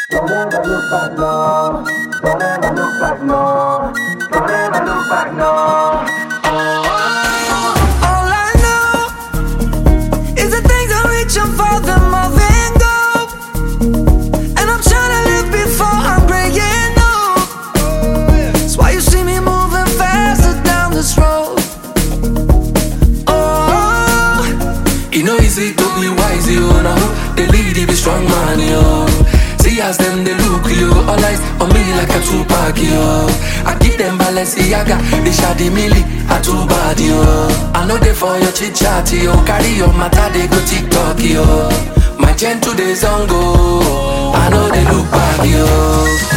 Don't ever look back, no. Don't ever look back, no. Don't ever look back, no. All I know is the things I reach for, the more than go. And I'm trying to live before I'm graying old. That's why you see me moving faster down this road. Oh, you know easy to be wise, you know. The lead, be strong man, yo. See as them they look, yo. All eyes on me like a Tupac, yo. I give them Balenciaga, they shady milli, a too bad, yo. I know they for your chit chat, yo. Carry your matter, they go TikTok, yo. My gentle days on go, I know they look bad, yo.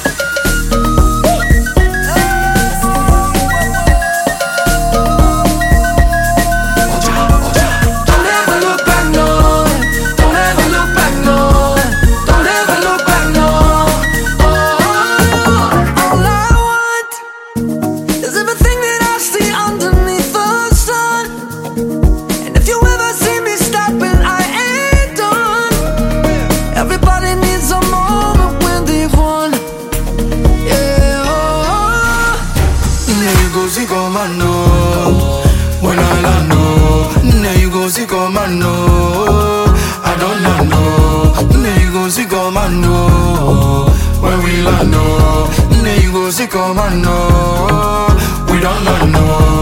When I land, no, now you go see commando. I don't know, now you go see commando. When we land, no, now you go see commando. We don't know.